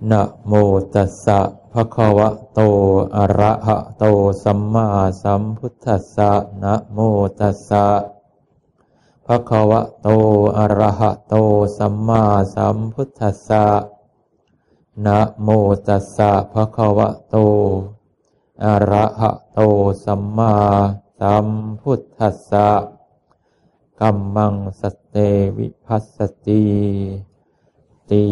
นะโมตัสสะภะคะวะโตอะระหะโตสัมมาสัมพุทธัสสะนะโมตัสสะภะคะวะโตอะระหะโตสัมมาสัมพุทธัสสะนะโมตัสสะภะคะวะโตอะระหะโตสัมมาสัมพุทธัสสะกัมมังสัตเตวิภัสสติติ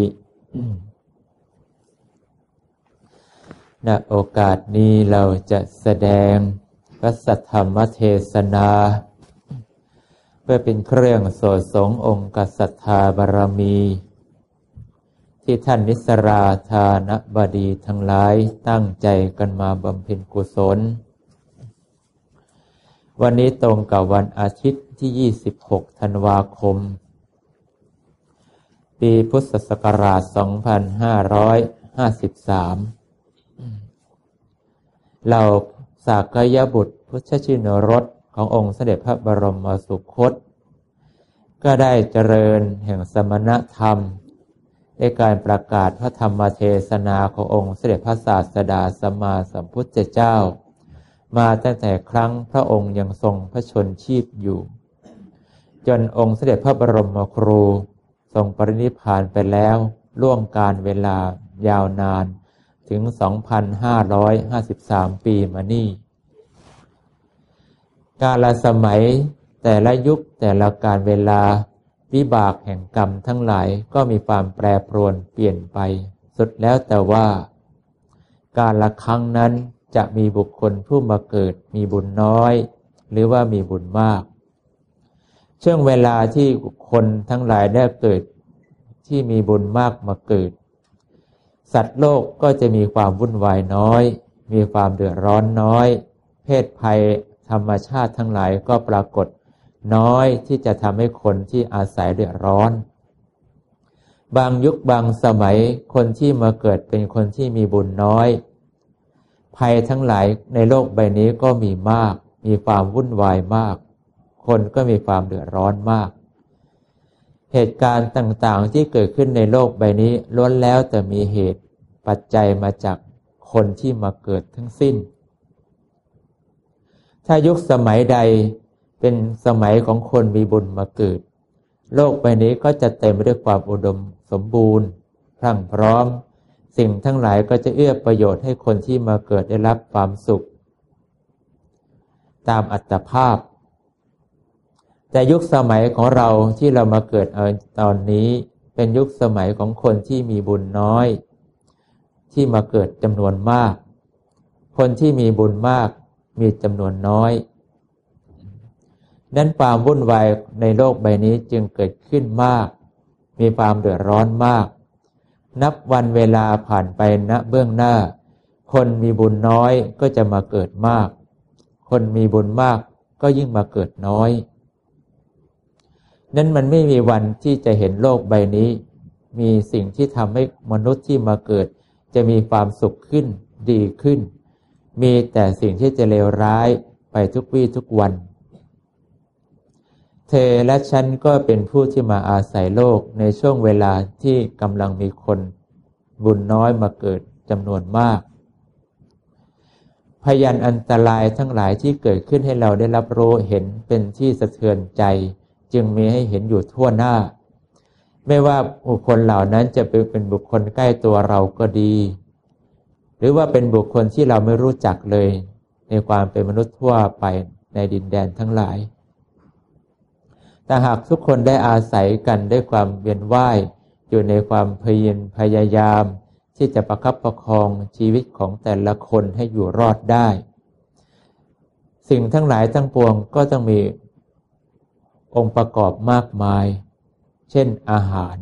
ณโอกาสนี้เราจะแสดงพระสัทธรรมเทศนาเพื่อเป็นเครื่องโสสงองค์ศรัทธาบารมีที่ท่านนิสราธานบดีทั้งหลายตั้งใจกันมาบำเพ็ญกุศลวันนี้ตรงกับวันอาทิตย์ที่26ธันวาคมปีพุทธศักราช2553เราสากยบุตรพุทธชินรสขององค์เสด็จพระบรมสุคตก็ได้เจริญแห่งสมณธรรมในการประกาศพระธรรมเทศนาขององค์เสด็จพระศาสดาสัมมาสัมพุทธเจ้ามาตั้งแต่ครั้งพระองค์ยังทรงพระชนชีพอยู่จนองค์เสด็จพระบรมครูทรงปรินิพพานไปแล้วล่วงการเวลายาวนานถึง 2,553 ปีมานี่กาลสมัยแต่ละยุคแต่ละการเวลาวิบากแห่งกรรมทั้งหลายก็มีความแปรปรวนเปลี่ยนไปสุดแล้วแต่ว่ากาลครั้งนั้นจะมีบุคคลผู้มาเกิดมีบุญน้อยหรือว่ามีบุญมากช่วงเวลาที่คนทั้งหลายได้เกิดที่มีบุญมากมาเกิดสัตว์โลกก็จะมีความวุ่นวายน้อยมีความเดือดร้อนน้อยเพศภัยธรรมชาติทั้งหลายก็ปรากฏน้อยที่จะทำให้คนที่อาศัยเดือดร้อนบางยุคบางสมัยคนที่มาเกิดเป็นคนที่มีบุญน้อยภัยทั้งหลายในโลกใบนี้ก็มีมากมีความวุ่นวายมากคนก็มีความเดือดร้อนมากเหตุการณ์ต่างๆที่เกิดขึ้นในโลกใบนี้ล้วนแล้วแต่มีเหตุปัจจัยมาจากคนที่มาเกิดทั้งสิ้นถ้ายุคสมัยใดเป็นสมัยของคนมีบุญมาเกิดโลกใบนี้ก็จะเต็มไปด้วยความอุดมสมบูรณ์พรั่งพร้อมสิ่งทั้งหลายก็จะเอื้อประโยชน์ให้คนที่มาเกิดได้รับความสุขตามอัตภาพแต่ยุคสมัยของเราที่เรามาเกิดตอนนี้เป็นยุคสมัยของคนที่มีบุญน้อยที่มาเกิดจำนวนมากคนที่มีบุญมากมีจำนวนน้อยนั้นความวุ่นวายในโลกใบนี้จึงเกิดขึ้นมากมีความเดือดร้อนมากนับวันเวลาผ่านไปณเบื้องหน้าคนมีบุญน้อยก็จะมาเกิดมากคนมีบุญมากก็ยิ่งมาเกิดน้อยนั้นมันไม่มีวันที่จะเห็นโลกใบนี้มีสิ่งที่ทำให้มนุษย์ที่มาเกิดจะมีความสุขขึ้นดีขึ้นมีแต่สิ่งที่จะเลวร้ายไปทุกวี่ทุกวันเธอและฉันก็เป็นผู้ที่มาอาศัยโลกในช่วงเวลาที่กำลังมีคนบุญน้อยมาเกิดจำนวนมากพยานอันตรายทั้งหลายที่เกิดขึ้นให้เราได้รับรู้เห็นเป็นที่สะเทือนใจจึงมีให้เห็นอยู่ทั่วหน้าไม่ว่าบุคคลเหล่านั้นจะเป็นบุคคลใกล้ตัวเราก็ดีหรือว่าเป็นบุคคลที่เราไม่รู้จักเลยในความเป็นมนุษย์ทั่วไปในดินแดนทั้งหลายแต่หากทุกคนได้อาศัยกันด้วยความเวียนว่ายอยู่ในความพยายามที่จะประคับประคองชีวิตของแต่ละคนให้อยู่รอดได้สิ่งทั้งหลายทั้งปวงก็ต้องมีองค์ประกอบมากมายเช่นอาหาร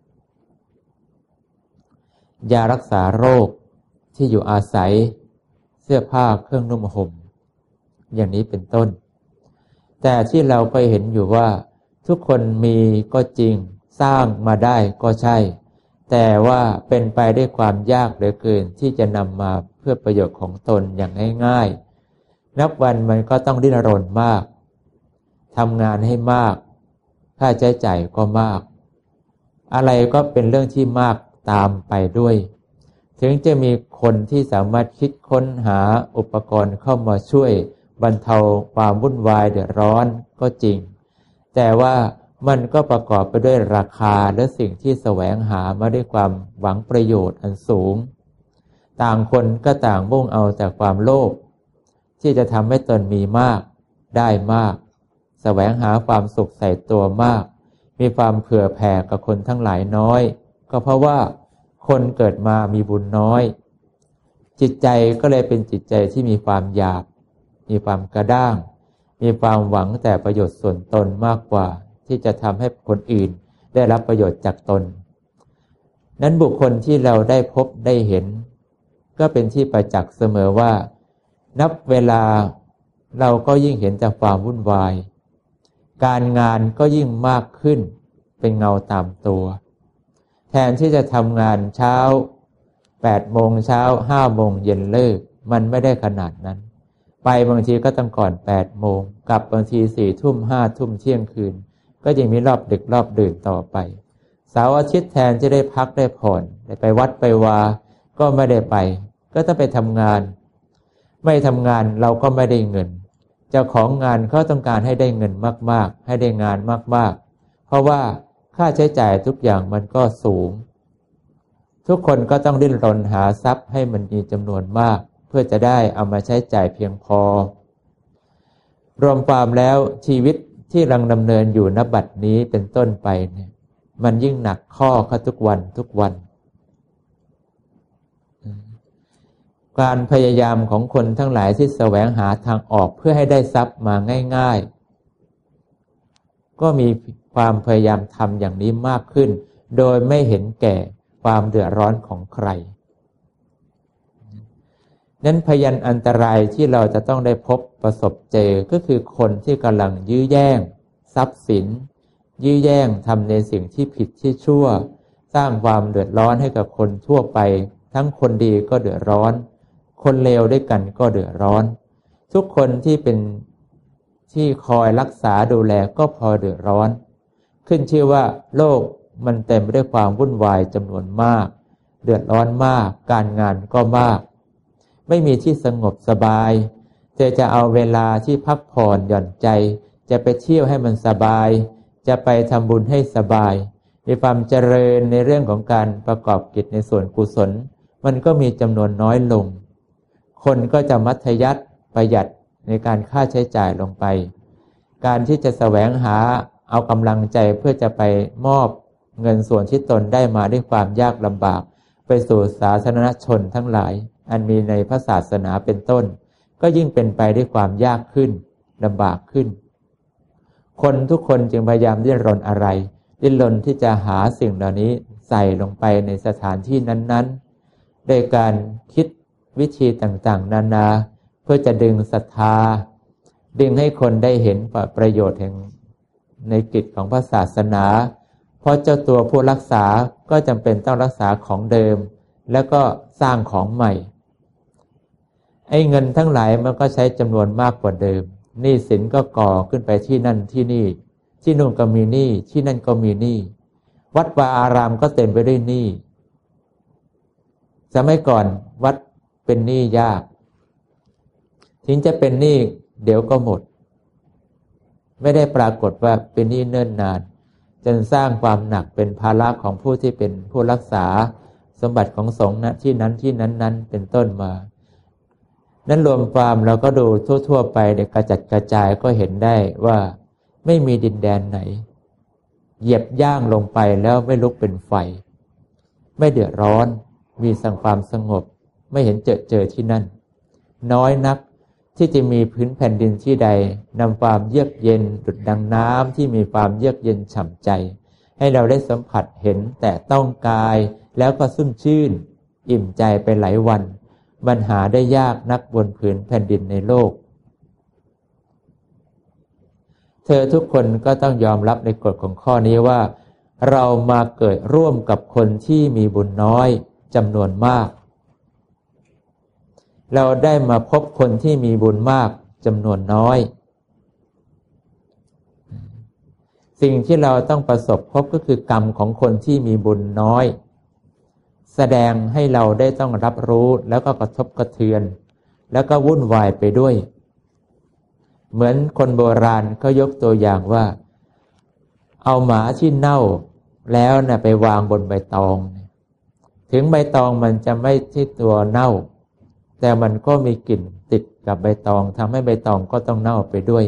ยารักษาโรคที่อยู่อาศัยเสื้อผ้าเครื่องนุ่งห่มอย่างนี้เป็นต้นแต่ที่เราก็เห็นอยู่ว่าทุกคนมีก็จริงสร้างมาได้ก็ใช่แต่ว่าเป็นไปด้วยความยากเหลือเกินที่จะนำมาเพื่อประโยชน์ของตนอย่างง่ายๆนับวันมันก็ต้องดิ้นรนมากทำงานให้มากค่าใช้จ่ายก็มากอะไรก็เป็นเรื่องที่มากตามไปด้วยถึงจะมีคนที่สามารถคิดค้นหาอุปกรณ์เข้ามาช่วยบรรเทาความวุ่นวายเดือดร้อนก็จริงแต่ว่ามันก็ประกอบไปด้วยราคาและสิ่งที่แสวงหามาด้วยความหวังประโยชน์อันสูงต่างคนก็ต่างมุ่งเอาแต่ความโลภที่จะทำให้ตนมีมากได้มากแสวงหาความสุขใส่ตัวมากมีความเผื่อแผ่กับคนทั้งหลายน้อยก็เพราะว่าคนเกิดมามีบุญน้อยจิตใจก็เลยเป็นจิตใจที่มีความหยาบมีความกระด้างมีความหวังแต่ประโยชน์ส่วนตนมากกว่าที่จะทำให้คนอื่นได้รับประโยชน์จากตนนั้นบุคคลที่เราได้พบได้เห็นก็เป็นที่ประจักษ์เสมอว่านับเวลาเราก็ยิ่งเห็นแต่ความวุ่นวายการงานก็ยิ่งมากขึ้นเป็นเงาตามตัวแทนที่จะทำงานเช้า8 โมงเช้า5 โมงเย็นเลิกมันไม่ได้ขนาดนั้นไปบางทีก็ต้องก่อน8 โมงกลับบางที4 ทุ่ม5 ทุ่มเที่ยงคืนก็ยังมีรอบดึกรอบดื่นต่อไปเสาร์อาทิตย์แทนจะได้พักได้ผ่อนได้ไปวัดไปวาก็ไม่ได้ไปก็ต้องไปทำงานไม่ทำงานเราก็ไม่ได้เงินเจ้าของงานเขาต้องการให้ได้เงินมากๆให้ได้งานมากๆเพราะว่าค่าใช้จ่ายทุกอย่างมันก็สูงทุกคนก็ต้องดิ้นรนหาทรัพย์ให้มันมีจำนวนมากเพื่อจะได้เอามาใช้จ่ายเพียงพอรวมความแล้วชีวิตที่กำลังดำเนินอยู่ณบัดนี้เป็นต้นไปเนี่ยมันยิ่งหนักข้อเข้าทุกวันทุกวันการพยายามของคนทั้งหลายที่แสวงหาทางออกเพื่อให้ได้ทรัพย์มาง่ายๆก็มีความพยายามทำอย่างนี้มากขึ้นโดยไม่เห็นแก่ความเดือดร้อนของใครนั้นพยันอันตรายที่เราจะต้องได้พบประสบเจอก็คือคนที่กำลังยื้อแย่งทรัพย์สินยื้อแย่งทำในสิ่งที่ผิดที่ชั่วสร้างความเดือดร้อนให้กับคนทั่วไปทั้งคนดีก็เดือดร้อนคนเลวด้วยกันก็เดือดร้อนทุกคนที่เป็นที่คอยรักษาดูแลก็พอเดือดร้อนขึ้นชื่อว่าโลกมันเต็มไปด้วยความวุ่นวายจำนวนมากเดือดร้อนมากการงานก็มากไม่มีที่สงบสบายจะเอาเวลาที่พักผ่อนหย่อนใจจะไปเที่ยวให้มันสบายจะไปทำบุญให้สบายมีความเจริญในเรื่องของการประกอบกิจในส่วนกุศลมันก็มีจำนวนน้อยลงคนก็จะมัธยัสถ์ประหยัดในการค่าใช้จ่ายลงไปการที่จะแสวงหาเอากำลังใจเพื่อจะไปมอบเงินส่วนที่ตนได้มาด้วยความยากลำบากไปสู่สาธารณชนทั้งหลายอันมีในพระศาสนาเป็นต้นก็ยิ่งเป็นไปด้วยความยากขึ้นลำบากขึ้นคนทุกคนจึงพยายามดิ้นรนอะไรดิ้นรนที่จะหาสิ่งเหล่านี้ใส่ลงไปในสถานที่นั้นๆโดยการคิดวิธีต่างๆนานาเพื่อจะดึงศรัทธาดึงให้คนได้เห็นประโยชน์แห่งในกิจของพระศาสนาเพราะเจ้าตัวผู้รักษาก็จำเป็นต้องรักษาของเดิมแล้วก็สร้างของใหม่ไอ้เงินทั้งหลายมันก็ใช้จำนวนมากกว่าเดิมหนี้สินก็ก่อขึ้นไปที่นั่นที่นี่ที่นู่นก็มีหนี้ที่นั่นก็มีหนี้วัดวาอารามก็เต็มไปด้วยหนี้สมัยก่อนวัดเป็นหนี้ยากถึงจะเป็นหนี้เดี๋ยวก็หมดไม่ได้ปรากฏว่าเป็นหนี้เนิ่นนานจนสร้างความหนักเป็นภาระของผู้ที่เป็นผู้รักษาสมบัติของสงฆ์ณที่นั้นที่นั้นเป็นต้นมานั้นรวมความเราก็ดูทั่วๆไปเด็กกระจัดกระจายก็เห็นได้ว่าไม่มีดินแดนไหนเหยียบย่างลงไปแล้วไม่ลุกเป็นไฟไม่เดือดร้อนมีสังความสงบไม่เห็นเจอที่นั่นน้อยนักที่จะมีพื้นแผ่นดินที่ใดนำความเยือกเย็นดุจดังน้ำที่มีความเยือกเย็นฉ่ำใจให้เราได้สัมผัสเห็นแต่ต้องกายแล้วก็ชุ่มชื่นอิ่มใจไปหลายวันมันหาได้ยากนักบนผืนแผ่นดินในโลกเธอทุกคนก็ต้องยอมรับในกฎของข้อนี้ว่าเรามาเกิดร่วมกับคนที่มีบุญน้อยจำนวนมากเราได้มาพบคนที่มีบุญมากจำนวนน้อยสิ่งที่เราต้องประสบพบก็คือกรรมของคนที่มีบุญน้อยแสดงให้เราได้ต้องรับรู้แล้วก็กระทบกระเทือนแล้วก็วุ่นวายไปด้วยเหมือนคนโบราณเขายกตัวอย่างว่าเอาหมาที่เน่าแล้วนะไปวางบนใบตองถึงใบตองมันจะไม่ที่ตัวเน่าแต่มันก็มีกลิ่นติดกับใบตองทำให้ใบตองก็ต้องเน่าไปด้วย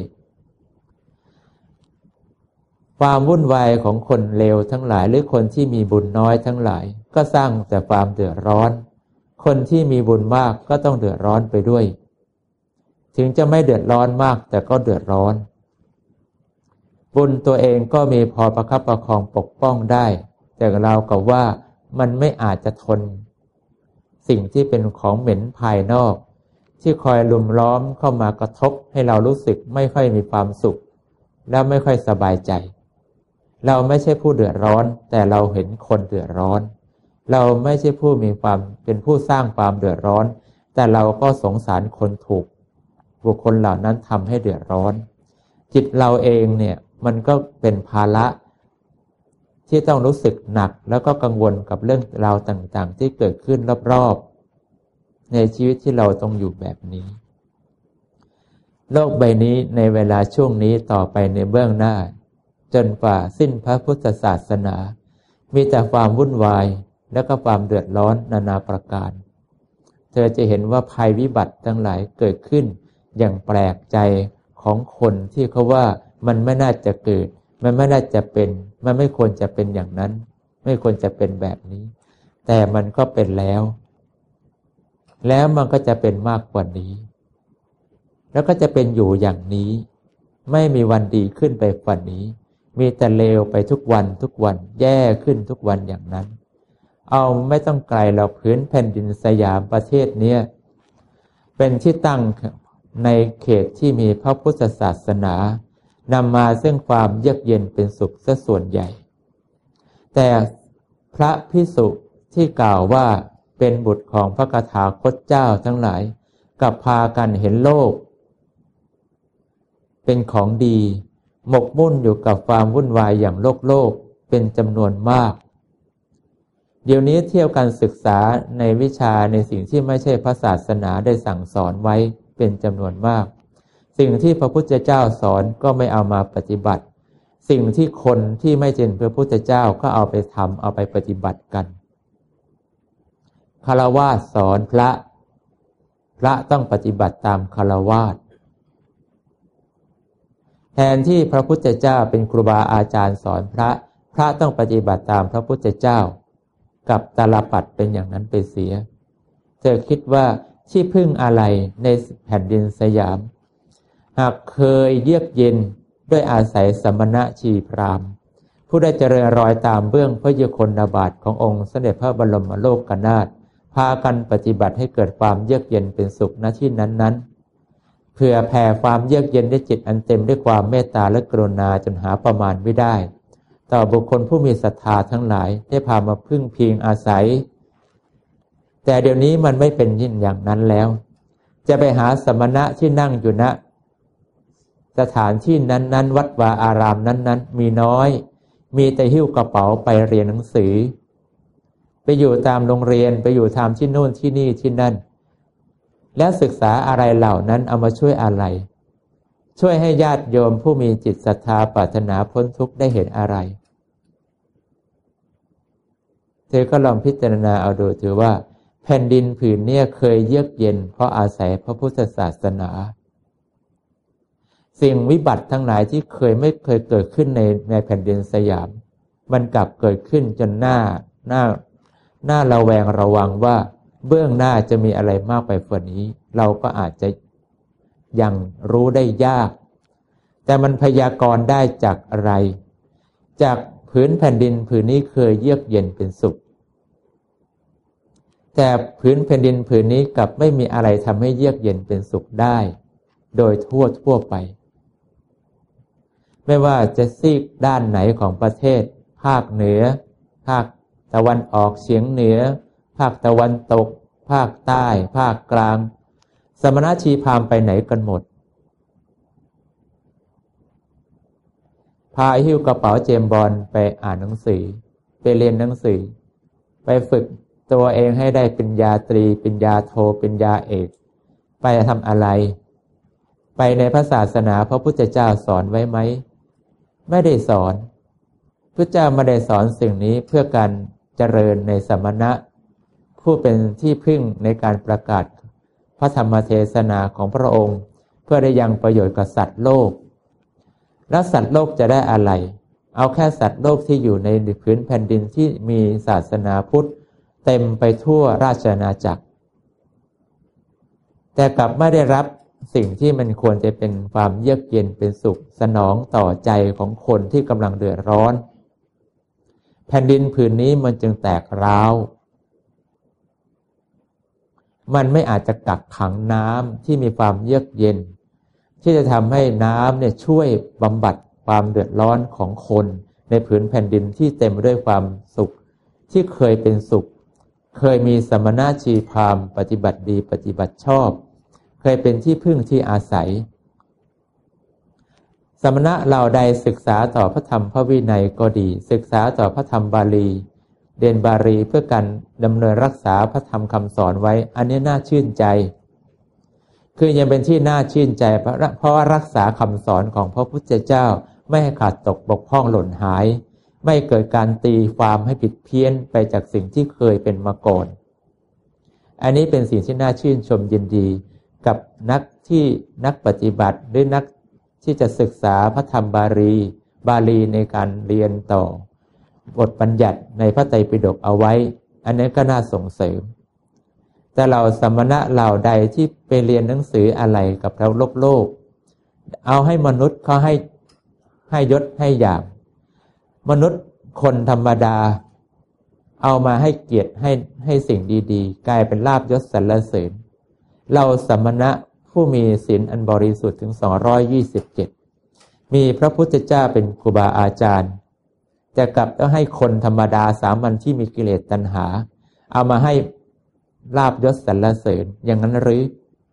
ความวุ่นวายของคนเลวทั้งหลายหรือคนที่มีบุญน้อยทั้งหลายก็สร้างแต่ความเดือดร้อนคนที่มีบุญมากก็ต้องเดือดร้อนไปด้วยถึงจะไม่เดือดร้อนมากแต่ก็เดือดร้อนบุญตัวเองก็มีพอประคับประคองปกป้องได้แต่เรากับว่ามันไม่อาจจะทนสิ่งที่เป็นของเหม็นภายนอกที่คอยลุมล้อมเข้ามากระทบให้เรารู้สึกไม่ค่อยมีความสุขและไม่ค่อยสบายใจเราไม่ใช่ผู้เดือดร้อนแต่เราเห็นคนเดือดร้อนเราไม่ใช่ผู้มีความเป็นผู้สร้างความเดือดร้อนแต่เราก็สงสารคนถูกบุคคลเหล่านั้นทำให้เดือดร้อนจิตเราเองเนี่ยมันก็เป็นภาระที่ต้องรู้สึกหนักแล้วก็กังวลกับเรื่องราวต่างๆที่เกิดขึ้นรอบๆในชีวิตที่เราต้องอยู่แบบนี้โลกใบนี้ในเวลาช่วงนี้ต่อไปในเบื้องหน้าจนกว่าสิ้นพระพุทธศาสนามีแต่ความวุ่นวายและก็ความเดือดร้อนนานาประการเธอจะเห็นว่าภัยวิบัติทั้งหลายเกิดขึ้นอย่างแปลกใจของคนที่เขาว่ามันไม่น่าจะเกิดมันไม่น่าจะเป็นมันไม่ควรจะเป็นอย่างนั้นไม่ควรจะเป็นแบบนี้แต่มันก็เป็นแล้วมันก็จะเป็นมากกว่านี้แล้วก็จะเป็นอยู่อย่างนี้ไม่มีวันดีขึ้นไปกว่านี้มีแต่เลวไปทุกวันแย่ขึ้นทุกวันอย่างนั้นเอาไม่ต้องไกลเราพื้นแผ่นดินสยามประเทศนี้เป็นที่ตั้งในเขตที่มีพระพุทธศาสนานำมาซึ่งความเยือกเย็นเป็นสุขซะส่วนใหญ่แต่พระภิกษุที่กล่าวว่าเป็นบุตรของพระตถาคตเจ้าทั้งหลายกลับพากันเห็นโลกเป็นของดีหมกมุ่นอยู่กับความวุ่นวายอย่างโลกเป็นจำนวนมากเดี๋ยวนี้เที่ยวกันศึกษาในวิชาในสิ่งที่ไม่ใช่พระศาสนาได้สั่งสอนไว้เป็นจำนวนมากสิ่งที่พระพุทธเจ้าสอนก็ไม่เอามาปฏิบัติสิ่งที่คนที่ไม่เป็นพระพุทธเจ้าก็เอาไปทำเอาไปปฏิบัติกันฆราวาสสอนพระต้องปฏิบัติตามฆราวาสแทนที่พระพุทธเจ้าเป็นครูบาอาจารย์สอนพระต้องปฏิบัติตามพระพุทธเจ้ากับตาลปัดเป็นอย่างนั้นไปเสียเธอคิดว่าที่พึ่งอะไรในแผ่นดินสยามหากเคยเยือกเย็นด้วยอาศัยสมณะชีพราหมณ์ผู้ได้เจริญรอยตามเบื้องพระยุคลบาทขององค์สมเด็จพระบรมโลกนาถพากันปฏิบัติให้เกิดความเยือกเย็นเป็นสุขณที่นั้นๆเพื่อแผ่ความเยือกเย็นด้วยจิตอันเต็มด้วยความเมตตาและกรุณาจนหาประมาณไม่ได้ต่อบุคคลผู้มีศรัทธาทั้งหลายได้พามาพึ่งพิงอาศัยแต่เดี๋ยวนี้มันไม่เป็นยิ่งอย่างนั้นแล้วจะไปหาสมณะที่นั่งอยู่ณสถานที่นั้นๆวัดวาอารามนั้นๆมีน้อยมีแต่หิ้วกระเป๋าไปเรียนหนังสือไปอยู่ตามโรงเรียนไปอยู่ตามที่โน่นที่นี่ที่นั่นแล้วศึกษาอะไรเหล่านั้นเอามาช่วยอะไรช่วยให้ญาติโยมผู้มีจิตศรัทธาปรารถนาพ้นทุกข์ได้เห็นอะไรเธอก็ลองพิจารณาเอาดูถือว่าแผ่นดินผืนนี้เคยเยือกเย็นเพราะอาศัยพระพุทธศาสนาสิ่งวิบัติทั้งหลายที่ไม่เคยเกิดขึ้นในแผ่นดินสยามมันกลับเกิดขึ้นจนหน้าระแวงระวังว่าเบื้องหน้าจะมีอะไรมากไปกว่านี้เราก็อาจจะยังรู้ได้ยากแต่มันพยากรณ์ได้จากอะไรจากผืนแผ่นดินผืนนี้เคยเยือกเย็นเป็นสุขแต่ผืนแผ่นดินผืนนี้กลับไม่มีอะไรทำให้เยือกเย็นเป็นสุขได้โดยทั่วไปไม่ว่าจะซีกด้านไหนของประเทศภาคเหนือภาคตะวันออกเฉียงเหนือภาคตะวันตกภาคใต้ภาคกลางสมณชีพราหมณ์ไปไหนกันหมดพาหิ้วกระเป๋าเจมส์บอนด์ไปอ่านหนังสือไปเรียนหนังสือไปฝึกตัวเองให้ได้ปริญญาตรีปริญญาโทปริญญาเอกไปทำอะไรไปในพระศาสนาพระพุทธเจ้าสอนไว้ไหมไม่ได้สอนพระเจ้าไม่ได้สอนสิ่งนี้เพื่อการเจริญในสมณะผู้เป็นที่พึ่งในการประกาศพระธรรมเทศนาของพระองค์เพื่อได้ยังประโยชน์กับสัตว์โลกแล้วสัตว์โลกจะได้อะไรเอาแค่สัตว์โลกที่อยู่ในพื้นแผ่นดินที่มีศาสนาพุทธเต็มไปทั่วราชอาณาจักรแต่กลับไม่ได้รับสิ่งที่มันควรจะเป็นความเยือกเย็นเป็นสุขสนองต่อใจของคนที่กำลังเดือดร้อนแผ่นดินผืนนี้มันจึงแตกร้าวมันไม่อาจจะกักขังน้ำที่มีความเยือกเย็นที่จะทำให้น้ำเนี่ยช่วยบำบัดความเดือดร้อนของคนในผืนแผ่นดินที่เต็มด้วยความสุขที่เคยเป็นสุขเคยมีสมณชีพราหมณ์ปฏิบัติดีปฏิบัติชอบเคยเป็นที่พึ่งที่อาศัยสมณะเหล่าใดศึกษาต่อพระธรรมพระวินัยก็ดีศึกษาต่อพระธรรมบาลีเรียนบาลีเพื่อการดำเนินรักษาพระธรรมคำสอนไว้อันนี้น่าชื่นใจคือยังเป็นที่น่าชื่นใจเพราะว่ารักษาคำสอนของพระพุทธเจ้าไม่ให้ขาดตกบกพร่องหล่นหายไม่เกิดการตีความให้ผิดเพี้ยนไปจากสิ่งที่เคยเป็นมาก่อนอันนี้เป็นสิ่งที่น่าชื่นชมยินดีกับนักปฏิบัติหรือนักที่จะศึกษาพระธรรมบาลีในการเรียนต่อบทบัญญัติในพระไตรปิฎกเอาไว้อันนี้ก็น่าส่งเสริมแต่เราสมณะเหล่าใดที่ไปเรียนหนังสืออะไรกับเราโลกเอาให้มนุษย์เขาให้ยศให้อย่างมนุษย์คนธรรมดาเอามาให้เกียรติให้สิ่งดีๆกลายเป็นลาภยศสรรเสริญเราสมณะผู้มีศีลอันบริสุทธิ์ถึง227มีพระพุทธเจ้าเป็นครูบาอาจารย์แต่กลับต้องให้คนธรรมดาสามัญที่มีกิเลสตัณหาเอามาให้ลาภยศสรรเสริญอย่างนั้นหรือ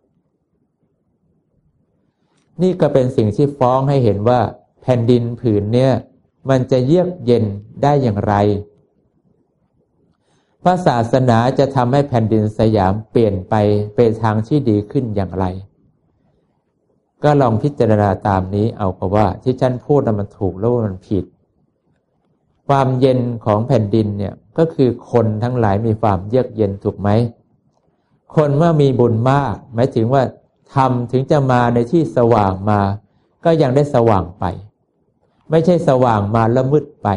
นี่ก็เป็นสิ่งที่ฟ้องให้เห็นว่าแผ่นดินผืนเนี่ยมันจะเยือกเย็นได้อย่างไรพระศาสนาจะทำให้แผ่นดินสยามเปลี่ยนไปเป็นทางที่ดีขึ้นอย่างไรก็ลองพิจารณาตามนี้เอาก็ว่าที่ฉันพูดมันถูกแล้วมันผิดความเย็นของแผ่นดินเนี่ยก็คือคนทั้งหลายมีความเยือกเย็นถูกไหมคนเมื่อมีบุญมากหมายถึงว่าทำถึงจะมาในที่สว่างมาก็ยังได้สว่างไปไม่ใช่สว่างมาแล้วมืดไป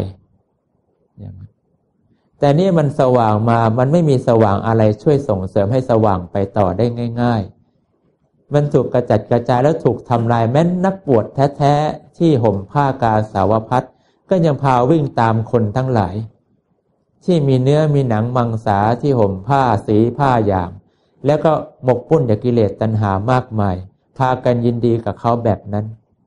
แต่นี่มันสว่างมามันไม่มีสว่างอะไรช่วยส่งเสริมให้สว่างไปต่อได้ง่ายๆมันถูกกระจัดกระจายแล้วถูกทำลายแม้นักบวชแท้ๆที่ห่มผ้ากาสาวพัสก็ยังพาวิ่งตามคนทั้งหลายที่มีเนื้อมีหนังมังสาที่ห่มผ้าสีผ้าอย่างแล้วก็หมกปุ้นจากกิเลสตัณหามากมายพากันยินดีกับเขาแบบนั้น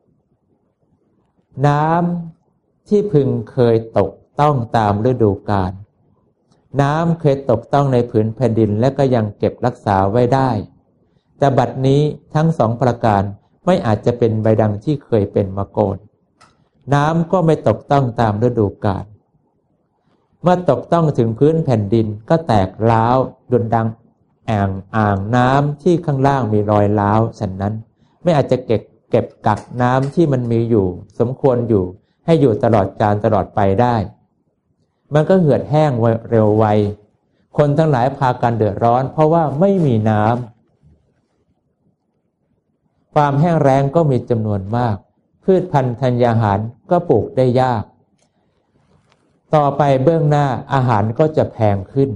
น้ำที่พึงเคยตกต้องตามฤดูกาลน้ำเคยตกต้องในผืนแผ่นดินและก็ยังเก็บรักษาไว้ได้แต่บัดนี้ทั้งสองประการไม่อาจจะเป็นไปดังที่เคยเป็นมาก่อนน้ำก็ไม่ตกต้องตามฤดูกาลเมื่อตกต้องถึงพื้นแผ่นดินก็แตกร้าวดุจดังอ่างน้ำที่ข้างล่างมีรอยร้าวฉะนั้นไม่อาจจะเก็บกักน้ำที่มันมีอยู่สมควรอยู่ให้อยู่ตลอดกาลตลอดไปได้มันก็เหือดแห้งเร็วไวคนทั้งหลายพากันเดือดร้อนเพราะว่าไม่มีน้ำความแห้งแล้งก็มีจำนวนมากพืชพันธุ์ธัญญาหารก็ปลูกได้ยากต่อไปเบื้องหน้าอาหารก็จะแพงขึ้น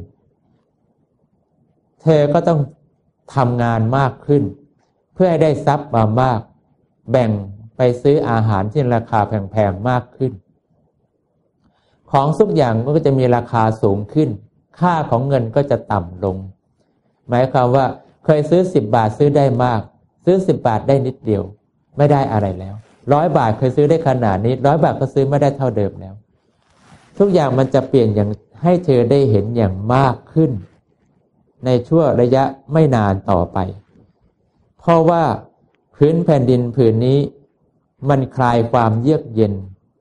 เธอก็ต้องทำงานมากขึ้นเพื่อให้ได้ทรัพย์มามากแบ่งไปซื้ออาหารที่ราคาแพงๆมากขึ้นของทุกอย่างก็จะมีราคาสูงขึ้นค่าของเงินก็จะต่ำลงหมายความว่าเคยซื้อ10 บาทซื้อได้มากซื้อ10 บาทได้นิดเดียวไม่ได้อะไรแล้ว100 บาทเคยซื้อได้ขนาดนี้100 บาทก็ซื้อไม่ได้เท่าเดิมแล้วทุกอย่างมันจะเปลี่ยนอย่างให้เธอได้เห็นอย่างมากขึ้นในชั่วระยะไม่นานต่อไปเพราะว่าพื้นแผ่นดินผืนนี้มันคลายความเยือกเย็น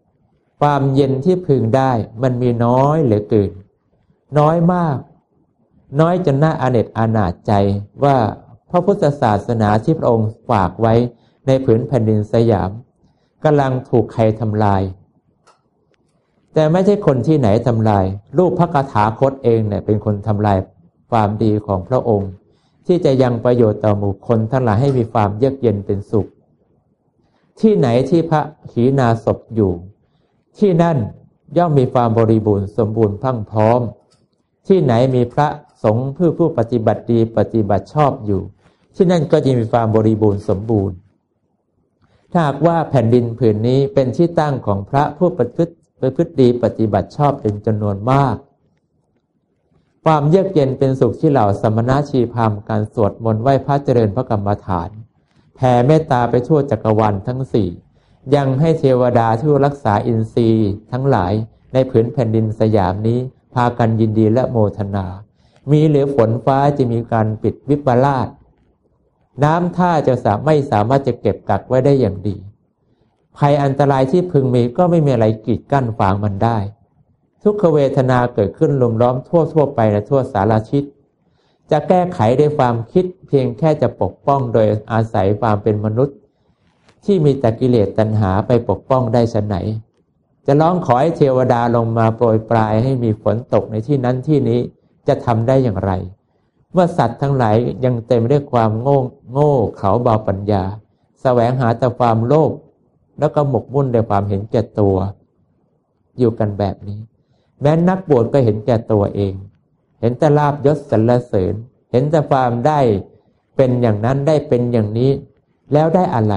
ความเย็นที่พึงได้มันมีน้อยเหลือเกินน้อยมากน้อยจนน่าอาเนจอานาจใจว่าพระพุทธศาสนาที่พระองค์ฝากไว้ในผืนแผ่นดินสยามกำลังถูกใครทำลายแต่ไม่ใช่คนที่ไหนทำลายรูปพระคถาคตเองเนี่ยเป็นคนทำลายความดีของพระองค์ที่จะยังประโยชน์ต่อหมู่คนทั้งหลายให้มีความเยือกเย็นเป็นสุขที่ไหนที่พระขีณาสพอยู่ที่นั่นย่อมมีความบริบูรณ์สมบูรณ์พรั่งพร้อมที่ไหนมีพระสงฆ์ผู้ปฏิบัติดีปฏิบัติชอบอยู่ที่นั่นก็จะมีความบริบูรณ์สมบูรณ์ถ้าหากว่าแผ่นดินผืนนี้เป็นที่ตั้งของพระผู้ประพฤติดีปฏิบัติชอบเป็นจำนวนมากความเยือกเย็นเป็นสุขที่เหล่าสมณชีพราหมณ์การสวดมนต์ไหว้พระเจริญพระกรรมฐานแผ่เมตตาไปทั่วจักรวาลทั้งสี่ยังให้เทวดาที่รักษาอินทรีย์ทั้งหลายในผืนแผ่นดินสยามนี้พากันยินดีและโมทนามีหรือฝนฟ้าจะมีการปิดวิปลาสน้ำท่าจะไม่สามารถจะเก็บกักไว้ได้อย่างดีภัยอันตรายที่พึงมีก็ไม่มีอะไรกีดกั้นขวางมันได้ทุกขเวทนาเกิดขึ้นลุมล้อมทั่วไปในทั่วสารทิศจะแก้ไขด้วยความคิดเพียงแค่จะปกป้องโดยอาศัยความเป็นมนุษย์ที่มีแต่กิเลสตัณหาไปปกป้องได้ฉะไหนจะร้องขอให้เทวดาลงมาโปรยปลายให้มีฝนตกในที่นั้นที่นี้จะทำได้อย่างไรเมื่อสัตว์ทั้งหลายยังเต็มด้วยความโง่เขลาเบาปัญญาแสวงหาแต่ความโลภแล้วก็หมกมุ่นด้วยความเห็นแก่ตัวอยู่กันแบบนี้แม้นักบวชก็เห็นแก่ตัวเองเห็นแต่ลาภยศสรรเสริญเห็นแต่ความได้เป็นอย่างนั้นได้เป็นอย่างนี้แล้วได้อะไร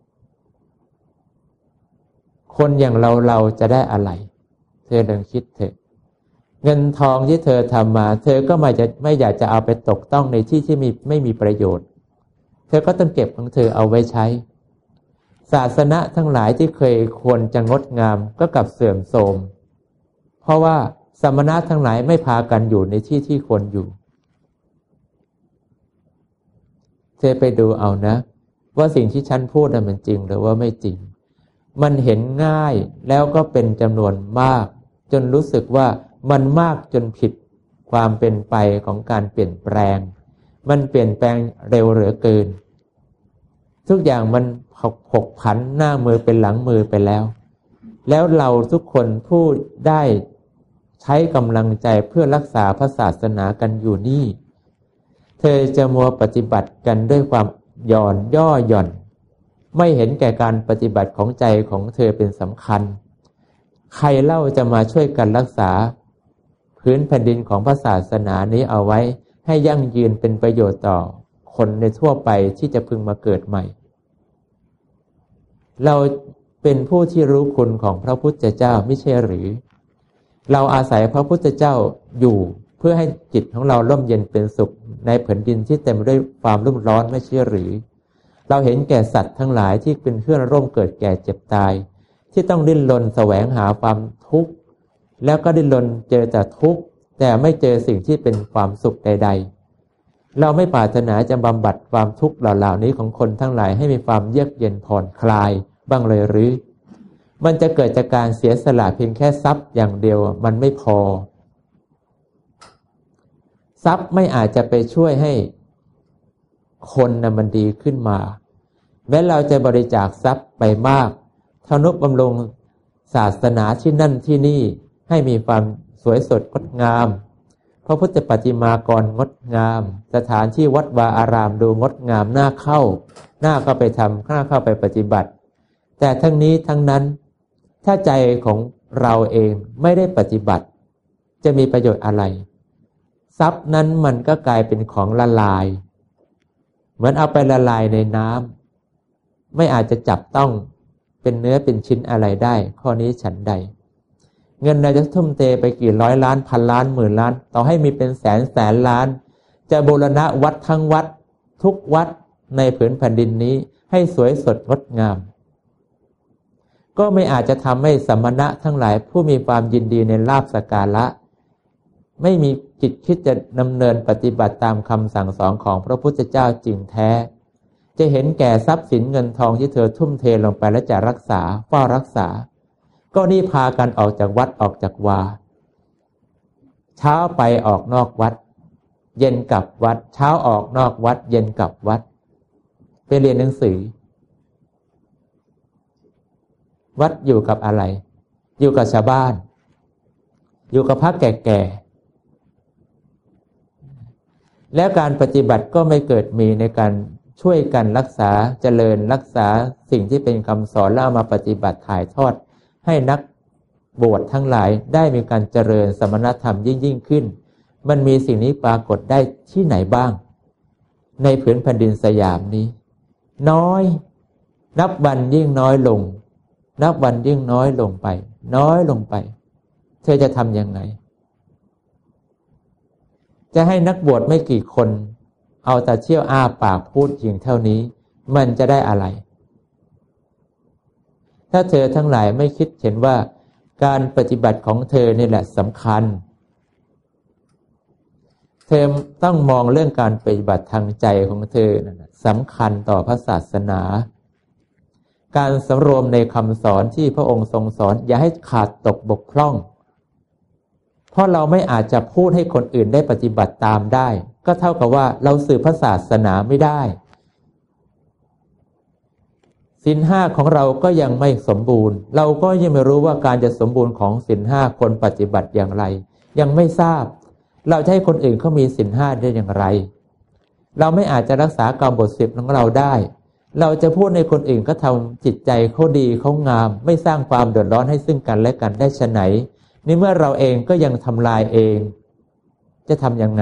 คนอย่างเราจะได้อะไรเธอลองคิดเถอะเงินทองที่เธอทำมาเธอก็ไม่อยากจะเอาไปตกต้องในที่ที่ไม่มีประโยชน์เธอก็ต้องเก็บของเธอเอาไว้ใช้ศาสนาทั้งหลายที่เคยควรจะงดงามก็กลับเสื่อมโทรมเพราะว่าสมณะทั้งหลายไม่พากันอยู่ในที่ที่ควรอยู่เธอไปดูเอานะว่าสิ่งที่ฉันพูดนั้นมันจริงหรือว่าไม่จริงมันเห็นง่ายแล้วก็เป็นจำนวนมากจนรู้สึกว่ามันมากจนผิดความเป็นไปของการเปลี่ยนแปลงมันเปลี่ยนแปลงเร็วเหลือเกินทุกอย่างมันผกผันหน้ามือเป็นหลังมือไปแล้วเราทุกคนผู้ได้ใช้กำลังใจเพื่อรักษาพระศาสนากันอยู่นี่เธอจะมัวปฏิบัติกันด้วยความย่อหย่อนไม่เห็นแก่การปฏิบัติของใจของเธอเป็นสำคัญใครเล่าจะมาช่วยกันรักษาพื้นแผ่นดินของพระศาสนานี้เอาไว้ให้ยั่งยืนเป็นประโยชน์ต่อคนในทั่วไปที่จะพึงมาเกิดใหม่เราเป็นผู้ที่รู้คุณของพระพุทธเจ้าไม่ใช่หรือเราอาศัยพระพุทธเจ้าอยู่เพื่อให้จิตของเราร่มเย็นเป็นสุขในแผ่นดินที่เต็มด้วยความรุ่มร้อนไม่ใช่หรือเราเห็นแก่สัตว์ทั้งหลายที่เป็นเพื่อนร่วมเกิดแก่เจ็บตายที่ต้องดิ้นรนแสวงหาความทุกข์แล้วก็ดิ้นรนเจอแต่ทุกข์แต่ไม่เจอสิ่งที่เป็นความสุขใดๆเราไม่ปรารถนาจะบำบัดความทุกข์เหล่านี้ของคนทั้งหลายให้มีความเยือกเย็นผ่อนคลายบ้างเลยหรือมันจะเกิดจากการเสียสละเพียงแค่ทรัพย์อย่างเดียวมันไม่พอทรัพย์ไม่อาจจะไปช่วยให้คนมันดีขึ้นมาแม้เราจะบริจาคทรัพย์ไปมากทนุบำรุงศาสนาที่นั่นที่นี่ให้มีความสวยสดงดงามพระพุทธปฏิมากรงดงามสถานที่วัดวาอารามดูงดงามน่าเข้าไปทำน่าเข้าไปปฏิบัติแต่ทั้งนี้ทั้งนั้นถ้าใจของเราเองไม่ได้ปฏิบัติจะมีประโยชน์อะไรทรัพย์นั้นมันก็กลายเป็นของละลายเหมือนเอาไปละลายในน้ำไม่อาจจะจับต้องเป็นเนื้อเป็นชิ้นอะไรได้ข้อนี้ฉันใดเงินเราจะทุ่มเทไปกี่ร้อยล้านพันล้านหมื่นล้านต่อให้มีเป็นแสนล้านจะบูรณะวัดทั้งวัดทุกวัดในผืนแผ่นดินนี้ให้สวยสดงดงามก็ไม่อาจจะทำให้สมณะทั้งหลายผู้มีความยินดีในลาภสักการะไม่มีจิตคิดจะดำเนินปฏิบัติตามคำสั่งสอนของพระพุทธเจ้าจริงแท้จะเห็นแก่ทรัพย์สินเงินทองที่เธอทุ่มเทลงไปและจะรักษาเฝ้ารักษาก็นี่พากันออกจากวัดออกจากวาเช้าไปออกนอกวัดเย็นกลับวัดเช้าออกนอกวัดเย็นกลับวัดไปเรียนหนังสือวัดอยู่กับอะไรอยู่กับชาวบ้านอยู่กับพระแก่ๆแล้วการปฏิบัติก็ไม่เกิดมีในการช่วยกันรักษาเจริญรักษาสิ่งที่เป็นคำสอนแล้วเอามาปฏิบัติถ่ายทอดให้นักบวชทั้งหลายได้มีการเจริญสมณธรรมยิ่งขึ้นมันมีสิ่งนี้ปรากฏได้ที่ไหนบ้างในผืนแผ่นดินสยามนี้น้อยนับวันยิ่งน้อยลงนับวันยิ่งน้อยลงไปน้อยลงไปเธอจะทำยังไงจะให้นักบวชไม่กี่คนเอาแต่เชี่ยวอ้าปากพูดเพียงเท่านี้มันจะได้อะไรถ้าเธอทั้งหลายไม่คิดเห็นว่าการปฏิบัติของเธอนี่แหละสำคัญเธอต้องมองเรื่องการปฏิบัติทางใจของเธอสำคัญต่อพระศาสนาการสำรวมในคำสอนที่พระองค์ทรงสอนอย่าให้ขาดตกบกพร่องเพราะเราไม่อาจจะพูดให้คนอื่นได้ปฏิบัติตามได้ก็เท่ากับว่าเราสืบพระศาสนาไม่ได้ศีลห้าของเราก็ยังไม่สมบูรณ์เราก็ยังไม่รู้ว่าการจะสมบูรณ์ของศีลห้าคนปฏิบัติอย่างไรยังไม่ทราบเราจะให้คนอื่นเขามีศีลห้าได้อย่างไรเราไม่อาจจะรักษากรรมบท10ของเราได้เราจะพูดในคนอื่นก็ทำจิตใจเขาดีเขางามไม่สร้างความเดือดร้อนให้ซึ่งกันและกันได้ฉะไหนนี่เมื่อเราเองก็ยังทำลายเองจะทำยังไง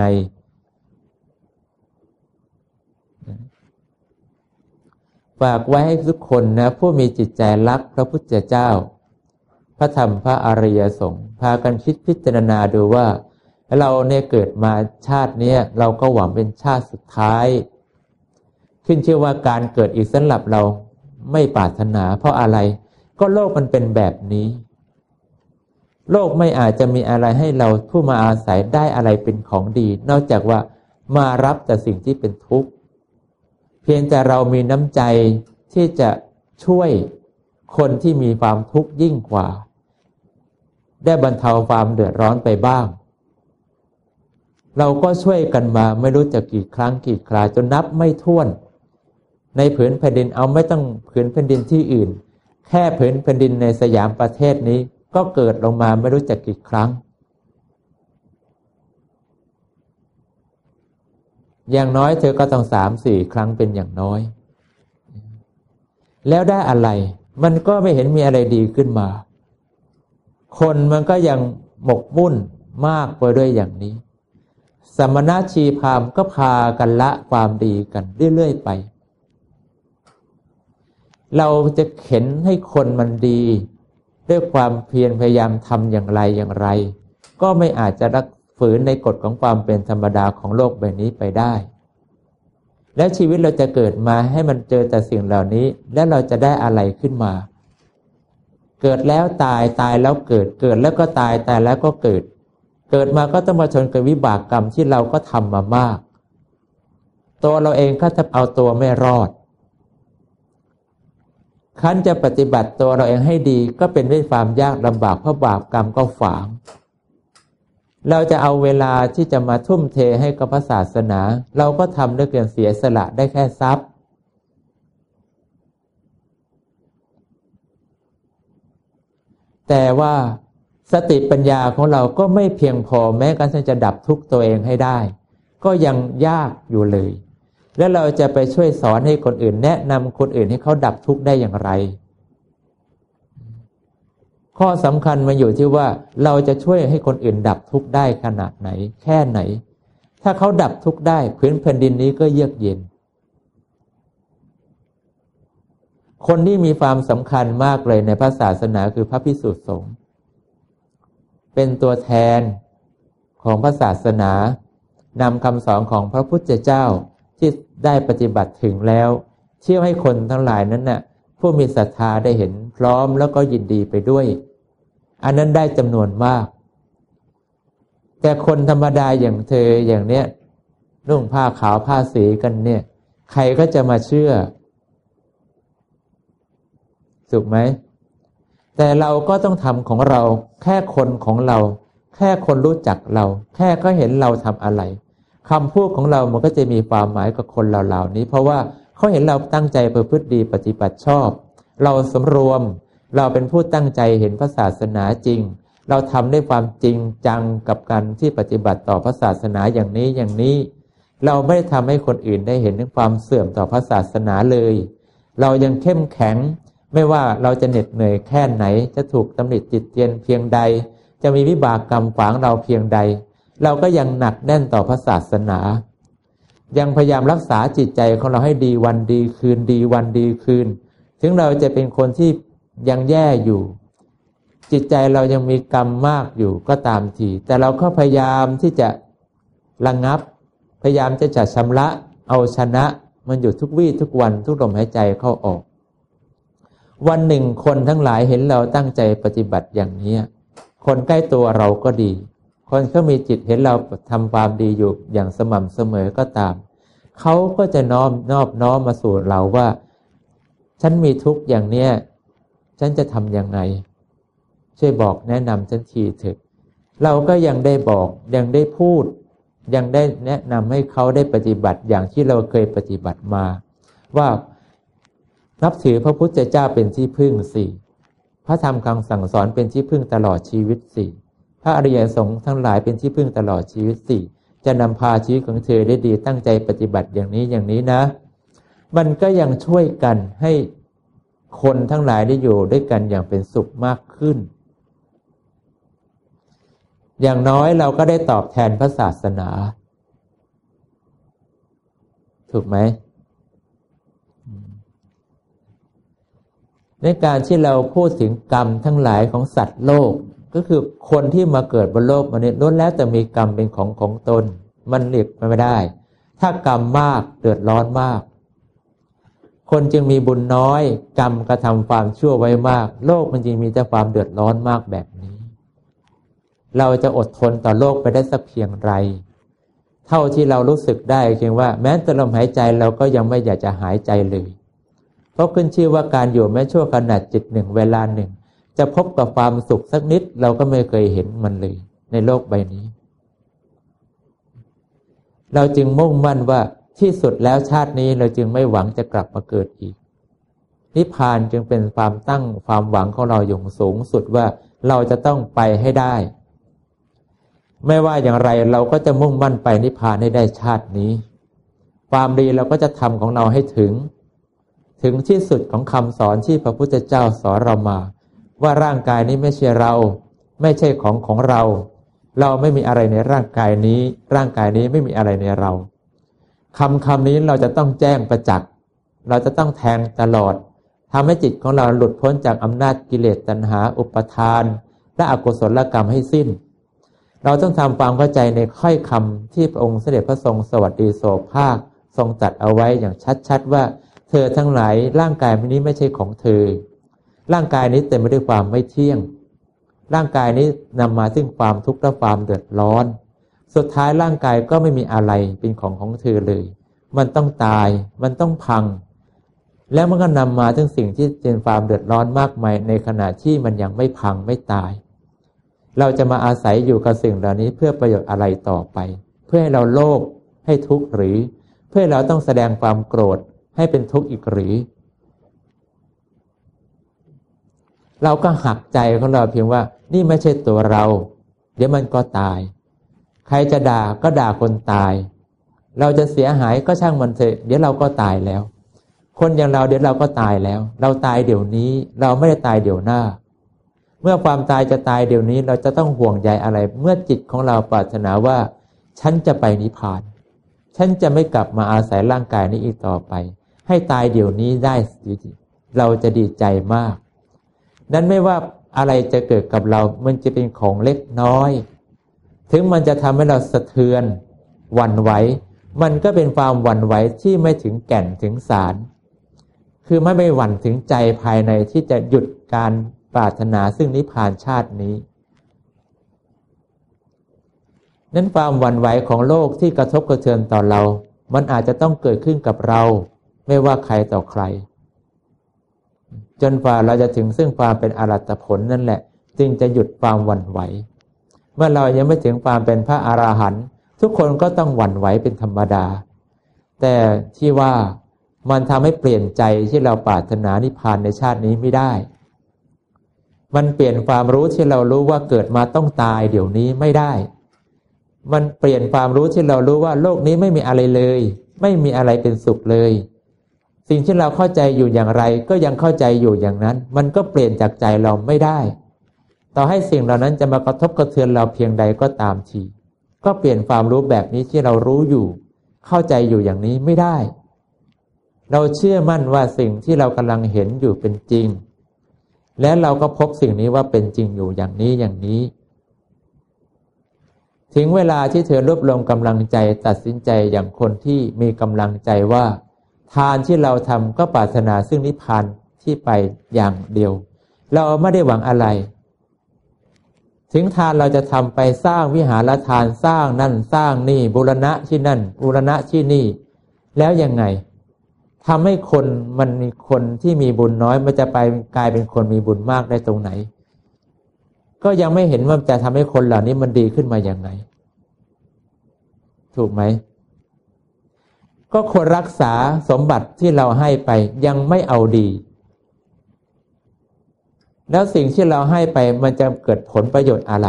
ฝากไว้ให้ทุกคนนะผู้มีจิตใจรักพระพุทธเจ้าพระธรรมพระอริยสงฆ์พากันคิดพิจารณาดูว่าเราเนี่ยเกิดมาชาตินี้เราก็หวังเป็นชาติสุดท้ายขึ้นชื่อว่าการเกิดอีกสำหรับเราไม่ปรารถนาเพราะอะไรก็โลกมันเป็นแบบนี้โลกไม่อาจจะมีอะไรให้เราผู้มาอาศัยได้อะไรเป็นของดีนอกจากว่ามารับแต่สิ่งที่เป็นทุกข์เพียงแต่เรามีน้ำใจที่จะช่วยคนที่มีความทุกข์ยิ่งกว่าได้บรรเทาความเดือดร้อนไปบ้างเราก็ช่วยกันมาไม่รู้จะกี่ครั้งกี่คราจนนับไม่ถ้วนในผืนแผ่นดินเอาไม่ต้องผืนแผ่นดินที่อื่นแค่ผืนแผ่นดินในสยามประเทศนี้ก็เกิดลงมาไม่รู้จักกี่ครั้งอย่างน้อยเธอก็ต้อง 3-4 ครั้งเป็นอย่างน้อยแล้วได้อะไรมันก็ไม่เห็นมีอะไรดีขึ้นมาคนมันก็ยังหมกมุ่นมากไปด้วยอย่างนี้สมณชีพราหมณ์ก็พากันละความดีกันเรื่อยๆไปเราจะเข็นให้คนมันดีด้วยความเพียรพยายามทำอย่างไรก็ไม่อาจจะรักฝืนในกฎของความเป็นธรรมดาของโลกใบนี้ไปได้และชีวิตเราจะเกิดมาให้มันเจอแต่สิ่งเหล่านี้แล้วเราจะได้อะไรขึ้นมาเกิดแล้วตายตายแล้วเกิดเกิดแล้วก็ตายตายแล้วก็เกิดเกิดมาก็ต้องมาชนกับวิบากกรรมที่เราก็ทำมามากตัวเราเองก็จะเอาตัวไม่รอดคันจะปฏิบัติตัวเราเองให้ดีก็เป็นด้วยความยากลำบากเพราะบาปกรรมก็ฝังเราจะเอาเวลาที่จะมาทุ่มเทให้กับพระศาสนาเราก็ทำด้วยการเสียสละได้แค่ทรัพย์แต่ว่าสติปัญญาของเราก็ไม่เพียงพอแม้กระทั่งจะดับทุกข์ตัวเองให้ได้ก็ยังยากอยู่เลยแล้วเราจะไปช่วยสอนให้คนอื่นแนะนำคนอื่นให้เขาดับทุกข์ได้อย่างไรข้อสำคัญมันอยู่ที่ว่าเราจะช่วยให้คนอื่นดับทุกข์ได้ขนาดไหนแค่ไหนถ้าเขาดับทุกข์ได้พื้นแผ่นดินนี้ก็เยือกเย็นคนที่มีความสำคัญมากเลยในพระศาสนาคือพระภิกษุสงฆ์เป็นตัวแทนของพระศาสนานำคำสอนของพระพุทธเจ้าที่ได้ปฏิบัติถึงแล้วเชื่อให้คนทั้งหลายนั้นน่ะผู้มีศรัทธาได้เห็นพร้อมแล้วก็ยินดีไปด้วยอันนั้นได้จำนวนมากแต่คนธรรมดาอย่างเธออย่างเนี้ยนุ่งผ้าขาวผ้าสีกันเนี่ยใครก็จะมาเชื่อถูกไหมแต่เราก็ต้องทำของเราแค่คนของเราแค่คนรู้จักเราแค่ก็เห็นเราทำอะไรคำพูดของเรามันก็จะมีความหมายกับคนเหล่านี้เพราะว่าเขาเห็นเราตั้งใจประพฤติดีปฏิบัติชอบเราสำรวมเราเป็นผู้ตั้งใจเห็นพระศาสนาจริงเราทำด้วยความจริงจังกับการที่ปฏิบัติต่อพระศาสนาอย่างนี้เราไม่ได้ทำให้คนอื่นได้เห็นถึงความเสื่อมต่อพระศาสนาเลยเรายังเข้มแข็งไม่ว่าเราจะเหน็ดเหนื่อยแค่ไหนจะถูกตำหนิติเตียนเพียงใดจะมีวิบากกรรมฝังเราเพียงใดเราก็ยังหนักแน่นต่อพระศาสนายังพยายามรักษาจิตใจของเราให้ดีวันดีคืนดีวันดีคืนถึงเราจะเป็นคนที่ยังแย่อยู่จิตใจเรายังมีกรรมมากอยู่ก็ตามทีแต่เราก็พยายามที่จะระงับพยายามจะชำระเอาชนะมันอยู่ทุกวี่ทุกวันทุกลมหายใจเข้าออกวันหนึ่งคนทั้งหลายเห็นเราตั้งใจปฏิบัติอย่างนี้คนใกล้ตัวเราก็ดีคนเขามีจิตเห็นเราทำความดีอยู่อย่างสม่ำเสมอก็ตามเขาก็จะนอบน้อมมาสู่เราว่าฉันมีทุกข์อย่างเนี้ยฉันจะทำยังไงช่วยบอกแนะนำฉันทีเถอะเราก็ยังได้บอกยังได้พูดยังได้แนะนำให้เขาได้ปฏิบัติอย่างที่เราเคยปฏิบัติมาว่านับถือพระพุทธเจ้าเป็นที่พึ่งสิพระธรรมคำสั่งสอนเป็นที่พึ่งตลอดชีวิตสิพระอริยสงฆ์ทั้งหลายเป็นที่พึ่งตลอดชีวิตสิจะนำพาชีวิตของเธอได้ดีตั้งใจปฏิบัติอย่างนี้นะมันก็ยังช่วยกันให้คนทั้งหลายได้อยู่ด้วยกันอย่างเป็นสุขมากขึ้นอย่างน้อยเราก็ได้ตอบแทนพระศาสนาถูกไหมในการที่เราพูดถึงกรรมทั้งหลายของสัตว์โลกก็คือคนที่มาเกิดบนโลกมนุษย์ล้วนแล้วแต่มีกรรมเป็นของตนมันหลีกไม่ได้ถ้ากรรมมากเดือดร้อนมากคนจึงมีบุญน้อยกรรมกระทำความชั่วไว้มากโลกมันจึงมีแต่ความเดือดร้อนมากแบบนี้เราจะอดทนต่อโลกไปได้สักเพียงไรเท่าที่เรารู้สึกได้เพียงว่าแม้แต่ลมหายใจเราก็ยังไม่อยากจะหายใจเลยเพราะขึ้นชื่อว่าการอยู่แม้ชั่วขณะจิตหนึ่งเวลาหนึ่งจะพบกับความสุขสักนิดเราก็ไม่เคยเห็นมันเลยในโลกใบนี้เราจึงมุ่งมั่นว่าที่สุดแล้วชาตินี้เราจึงไม่หวังจะกลับมาเกิดอีกนิพพานจึงเป็นความตั้งความหวังของเราอย่างสูงสุดว่าเราจะต้องไปให้ได้ไม่ว่าอย่างไรเราก็จะมุ่งมั่นไปนิพพานให้ได้ชาตินี้ความดีเราก็จะทำของเราให้ถึงที่สุดของคำสอนที่พระพุทธเจ้าสอนเรามาว่าร่างกายนี้ไม่ใช่เราไม่ใช่ของเราเราไม่มีอะไรในร่างกายนี้ร่างกายนี้ไม่มีอะไรในเราคำนี้เราจะต้องแจ้งประจักษ์เราจะต้องแทงตลอดทำให้จิตของเราหลุดพ้นจากอำนาจกิเลสตัณหาอุปทานและอกุศลกรรมให้สิ้นเราต้องทำความเข้าใจในค่อยคำที่พระองค์เสด็จพระทรงสวัสดีโสภาคทรงตรัสเอาไว้อย่างชัดๆว่าเธอทั้งหลายร่างกายนี้ไม่ใช่ของเธอร่างกายนี้เต็มไปด้วยความไม่เที่ยงร่างกายนี้นำมาซึ่งความทุกข์และความเดือดร้อนสุดท้ายร่างกายก็ไม่มีอะไรเป็นของเธอเลยมันต้องตายมันต้องพังแล้วมันก็นำมาถึงสิ่งที่เป็นความเดือดร้อนมากมายในขณะที่มันยังไม่พังไม่ตายเราจะมาอาศัยอยู่กับสิ่งเหล่านี้เพื่อประโยชน์อะไรต่อไปเพื่อให้เราโลภให้ทุกข์หรือเพื่อเราต้องแสดงความโกรธให้เป็นทุกข์อีกหรือเราก็หักใจของเราเพียงว่านี่ไม่ใช่ตัวเราเดี๋ยวมันก็ตายใครจะด่าก็ด่าคนตายเราจะเสียหายก็ช่างมันเถอะเดี๋ยวเราก็ตายแล้วคนอย่างเราเดี๋ยวเราก็ตายแล้วเราตายเดี๋ยวนี้เราไม่ได้ตายเดี๋ยวหน้าเมื่อความตายจะตายเดี๋ยวนี้เราจะต้องห่วงใยอะไรเมื่อจิตของเราปรารถนาว่าฉันจะไปนิพพานฉันจะไม่กลับมาอาศัยร่างกายนี้อีกต่อไปให้ตายเดี๋ยวนี้ได้เราจะดีใจมากนั้นไม่ว่าอะไรจะเกิดกับเรามันจะเป็นของเล็กน้อยถึงมันจะทำให้เราสะเทือนหวั่นไหวมันก็เป็นความหวั่นไหวที่ไม่ถึงแก่นถึงสารคือไม่หวั่นถึงใจภายในที่จะหยุดการปรารถนาซึ่งนิพพานชาตินี้นั้นความหวั่นไหวของโลกที่กระทบกระเทือนต่อเรามันอาจจะต้องเกิดขึ้นกับเราไม่ว่าใครต่อใครจนกว่าเราจะถึงซึ่งความเป็นอรหัตผลนั่นแหละจึงจะหยุดความหวั่นไหวเมื่อเรายังไม่ถึงความเป็นพระอรหันต์ทุกคนก็ต้องหวั่นไหวเป็นธรรมดาแต่ที่ว่ามันทำให้เปลี่ยนใจที่เราปรารถนานิพพานในชาตินี้ไม่ได้มันเปลี่ยนความรู้ที่เรารู้ว่าเกิดมาต้องตายเดี๋ยวนี้ไม่ได้มันเปลี่ยนความรู้ที่เรารู้ว่าโลกนี้ไม่มีอะไรเลยไม่มีอะไรเป็นสุขเลยสิ่งที่เราเข้าใจอยู่อย่างไรก็ยังเข้าใจอยู่อย่างนั้นมันก็เปลี่ยนจากใจเราไม่ได้ต่อให้สิ่งเหล่านั้นจะมากระทบกระเทือนเราเพียงใดก็ตามทีก็เปลี่ยนความรู้แบบนี้ที่เรารู้อยู่เข้าใจอยู่อย่างนี้ไม่ได้เราเชื่อมั่นว่าสิ่งที่เรากำลังเห็นอยู่เป็นจริงและเราก็พบสิ่งนี้ว่าเป็นจริงอยู่อย่างนี้อย่างนี้ถึงเวลาที่เธอรวบรวมกำลังใจตัดสินใจอย่างคนที่มีกำลังใจว่าทานที่เราทำก็ปรารถนาซึ่งนิพพานที่ไปอย่างเดียวเราไม่ได้หวังอะไรถึงทานเราจะทำไปสร้างวิหารทานสร้างนั่นสร้างนี่บูรณะที่นั่นบูรณะที่นี่แล้วยังไงทำให้คนมันมีคนที่มีบุญน้อยมันจะไปกลายเป็นคนมีบุญมากได้ตรงไหนก็ยังไม่เห็นว่าจะทำให้คนเหล่านี้มันดีขึ้นมาอย่างไงถูกไหมก็คนรักษาสมบัติที่เราให้ไปยังไม่เอาดีแล้วสิ่งที่เราให้ไปมันจะเกิดผลประโยชน์อะไร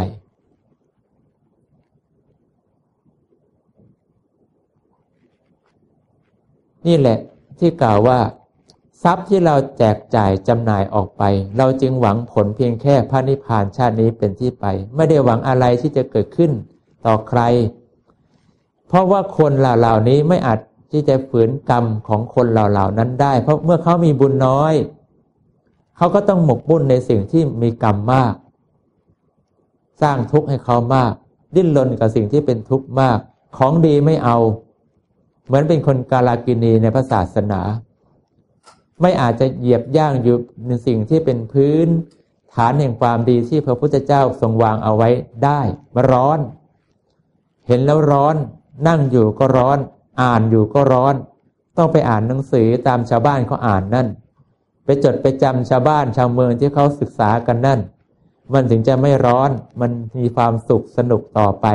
นี่แหละที่กล่าวว่าทรัพย์ที่เราแจกจ่ายจำหน่ายออกไปเราจึงหวังผลเพียงแค่พระนิพพานชาตินี้เป็นที่ไปไม่ได้หวังอะไรที่จะเกิดขึ้นต่อใครเพราะว่าคนเหล่านี้ไม่อาจที่จะฝืนกรรมของคนเหล่านั้นได้เพราะเมื่อเขามีบุญน้อยเขาก็ต้องหมกมุ่นในสิ่งที่มีกรรมมากสร้างทุกข์ให้เขามากดิ้นรนกับสิ่งที่เป็นทุกข์มากของดีไม่เอาเหมือนเป็นคนกาลากินีในพระศาสนาไม่อาจจะเหยียบย่างอยู่ในสิ่งที่เป็นพื้นฐานแห่งความดีที่พระพุทธเจ้าทรงวางเอาไว้ได้มันร้อนเห็นแล้วร้อนนั่งอยู่ก็ร้อนอ่านอยู่ก็ร้อนต้องไปอ่านหนังสือตามชาวบ้านเขาอ่านนั่นไปจดไปจำชาวบ้านชาวเมืองที่เขาศึกษากันนั่นมันถึงจะไม่ร้อนมันมีความสุขสนุกต่อไป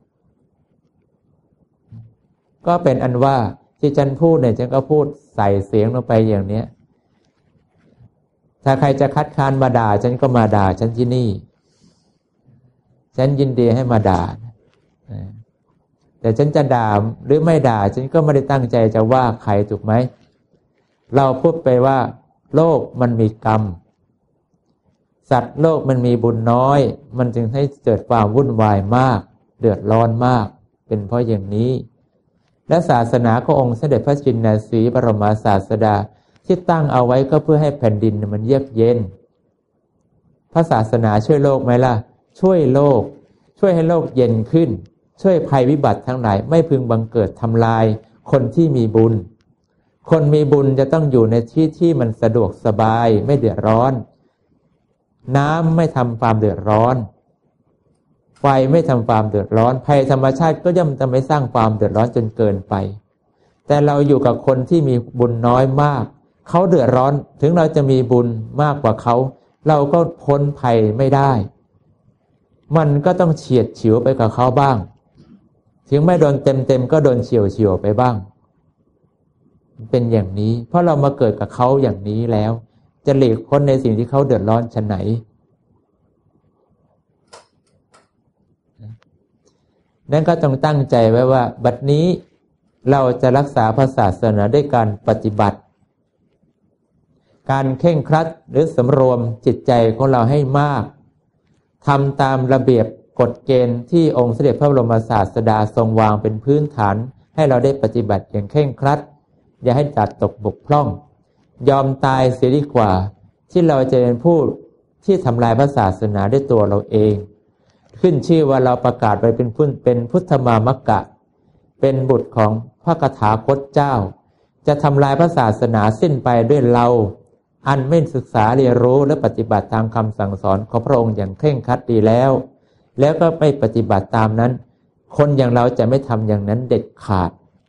ก็เป็นอันว่าที่ฉันพูดเนี่ยฉันก็พูดใส่เสียงลงไปอย่างเนี้ยถ้าใครจะคัดค้านมาด่าฉันก็มาด่าฉันที่นี่ฉันยินดีให้มาด่าแต่ฉันจะด่าหรือไม่ด่าฉันก็ไม่ได้ตั้งใจจะว่าใครถูกไหมเราพูดไปว่าโลกมันมีกรรมสัตว์โลกมันมีบุญน้อยมันจึงให้เกิดความวุ่นวายมากเดือดร้อนมากเป็นเพราะอย่างนี้และศาสนาขององค์สมเด็จพระจินนาสีบรมศาสดาที่ตั้งเอาไว้ก็เพื่อให้แผ่นดินมันเยือกเย็นพระศาสนาช่วยโลกไหมล่ะช่วยโลกช่วยให้โลกเย็นขึ้นช่วยภัยวิบัติทั้งหลายไม่พึงบังเกิดทำลายคนที่มีบุญคนมีบุญจะต้องอยู่ในที่ที่มันสะดวกสบายไม่เดือดร้อนน้ำไม่ทำความเดือดร้อนไฟไม่ทำความเดือดร้อนภัยธรรมชาติก็ย่อมจะไม่สร้างความเดือดร้อนจนเกินไปแต่เราอยู่กับคนที่มีบุญน้อยมากเขาเดือดร้อนถึงเราจะมีบุญมากกว่าเขาเราก็พ้นภัยไม่ได้มันก็ต้องเฉียดฉิวไปกับเขาบ้างถึงไม่โดนเต็มก็โดนเฉียวไปบ้างเป็นอย่างนี้เพราะเรามาเกิดกับเขาอย่างนี้แล้วจะหลีกพ้นในสิ่งที่เขาเดือดร้อนชั้นไหนนั่นก็ต้องตั้งใจไว้ว่าบัดนี้เราจะรักษาพระศาสนาด้วยการปฏิบัติการเคร่งครัดหรือสำรวมจิตใจของเราให้มากทำตามระเบียบกฎเกณฑ์ที่องค์สมเด็จพระบรมศาสดาทรงวางเป็นพื้นฐานให้เราได้ปฏิบัติอย่างเคร่งครัดอย่าให้จัดตกบกพร่องยอมตายเสียดีกว่าที่เราจะเป็นผู้ที่ทำลายพระศาสนาด้วยตัวเราเองขึ้นชื่อว่าเราประกาศไปเป็นพุทธมามกะเป็นบุตรของพระกถาคตเจ้าจะทำลายพระศาสนาสิ้นไปด้วยเราอันไม่ศึกษาเรียนรู้และปฏิบัติตามคำสั่งสอนของพระองค์อย่างเคร่งครัดดีแล้วก็ไม่ปฏิบัติตามนั้นคนอย่างเราจะไม่ทำอย่างนั้นเด็ดขาด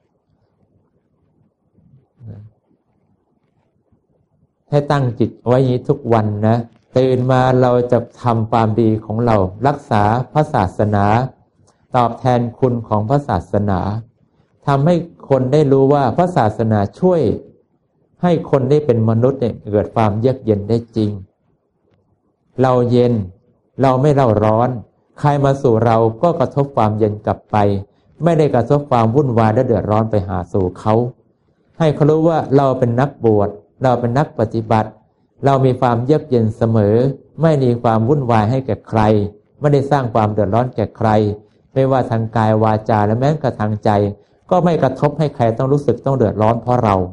ให้ตั้งจิตไว้อย่างนี้ทุกวันนะตื่นมาเราจะทำความดีของเรารักษาพระศาสนาตอบแทนคุณของพระศาสนาทำให้คนได้รู้ว่าพระศาสนาช่วยให้คนได้เป็นมนุษย์เนี่ยเกิดความเยือกเย็นได้จริงเราเย็นเราไม่เร่าร้อนใครมาสู่เราก็กระทบความเย็นกลับไปไม่ได้กระทบความวุ่นวายและเดือดร้อนไปหาสู่เขาให้เขารู้ว่าเราเป็นนักบวชเราเป็นนักปฏิบัติเรามีความเยือกเย็นเสมอไม่มีความวุ่นวายให้แก่ใครไม่ได้สร้างความเดือดร้อนแก่ใครไม่ว่าทางกายวาจาและแม้กระทั่งทางใจก็ไม่กระทบให้ใครต้องรู้สึกต้องเดือดร้อนเพราะเรา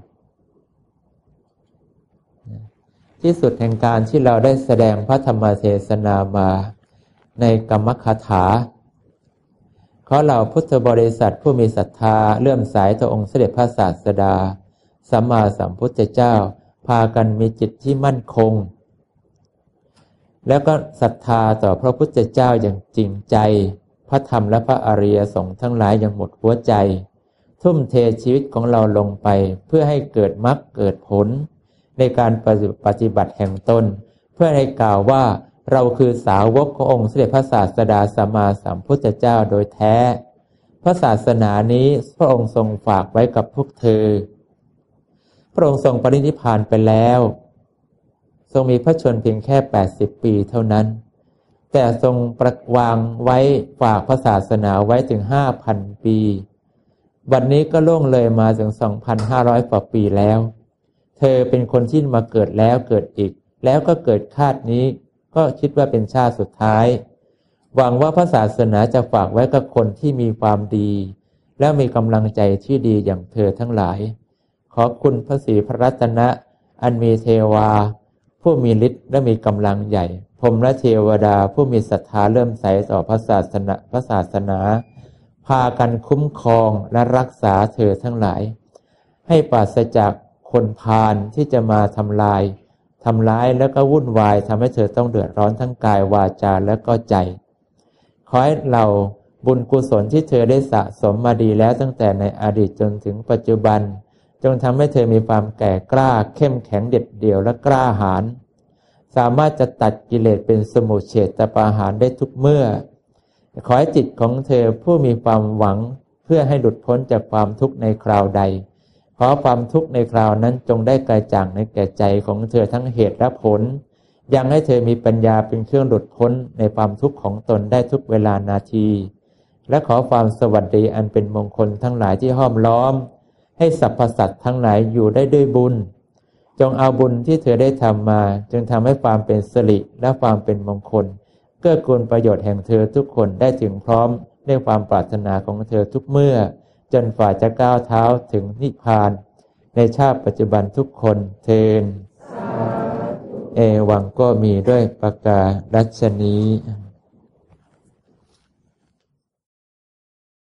ที่สุดแห่งการที่เราได้แสดงพระธรรมเทศนามาในกรรมคถาขอเราพุทธบริษัทผู้มีศรัทธาเลื่อมใสต่อองค์เสด็จพระศาสดาสัมมาสัมพุทธเจ้าพากันมีจิตที่มั่นคงแล้วก็ศรัทธาต่อพระพุทธเจ้าอย่างจริงใจพระธรรมและพระอริยสงฆ์ทั้งหลายอย่างหมดหัวใจทุ่มเทชีวิตของเราลงไปเพื่อให้เกิดมรรคเกิดผลในการปฏิบัติแห่งตนเพื่อให้กล่าวว่าเราคือสาวกขององค์เสด็จพระศาสดาสัมมาสัมพุทธเจ้าโดยแท้พระศาสนานี้พระองค์ทรงฝากไว้กับพวกเธอพระองค์ทรงปรินิพพานไปแล้วทรงมีพระชนม์เพียงแค่80 ปีเท่านั้นแต่ทรงประวางไว้ฝากพระศาสนาไว้ถึง 5,000 ปีวันนี้ก็ล่วงเลยมาถึง 2,500 กว่าปีแล้วเธอเป็นคนที่มาเกิดแล้วเกิดอีกแล้วก็เกิดชาตินี้ก็คิดว่าเป็นชาติสุดท้ายหวังว่าพระศาสนาจะฝากไว้กับคนที่มีความดีและมีกำลังใจที่ดีอย่างเธอทั้งหลายขอคุณพระศรีพระรัตนะอันมีเทวาผู้มีฤทธิ์และมีกำลังใหญ่พรหมและเทวดาผู้มีศรัทธาเลื่อมใสต่อพระศาสนาพากันคุ้มครองและรักษาเธอทั้งหลายให้ปราศจากคนพาลที่จะมาทำร้ายแล้วก็วุ่นวายทำให้เธอต้องเดือดร้อนทั้งกายวาจาและก็ใจขอให้เราบุญกุศลที่เธอได้สะสมมาดีแล้วตั้งแต่ในอดีตจนถึงปัจจุบันจงทำให้เธอมีความแก่กล้าเข้มแข็งเด็ดเดี่ยวและกล้าหาญสามารถจะตัดกิเลสเป็นสมุจเฉทปาหารได้ทุกเมื่อขอให้จิตของเธอผู้มีความหวังเพื่อให้หลุดพ้นจากความทุกข์ในคราวใดขอความทุกข์ในคราวนั้นจงได้กระจ่างในแก่ใจของเธอทั้งเหตุและผลยังให้เธอมีปัญญาเป็นเครื่องหลุดพ้นในความทุกข์ของตนได้ทุกเวลานาทีและขอความสวัสดีอันเป็นมงคลทั้งหลายที่ห้อมล้อมให้สรรพสัตว์ทั้งหลายอยู่ได้ด้วยบุญจงเอาบุญที่เธอได้ทำมาจึงทำให้ความเป็นสิริและความเป็นมงคลเกื้อกูลประโยชน์แห่งเธอทุกคนได้ถึงพร้อมด้วยความปรารถนาของเธอทุกเมื่อจนฝ่าจะก้าวเท้าถึงนิพพานในชาติปัจจุบันทุกคนเทินเอวังก็มีด้วยประกาศรัชนี้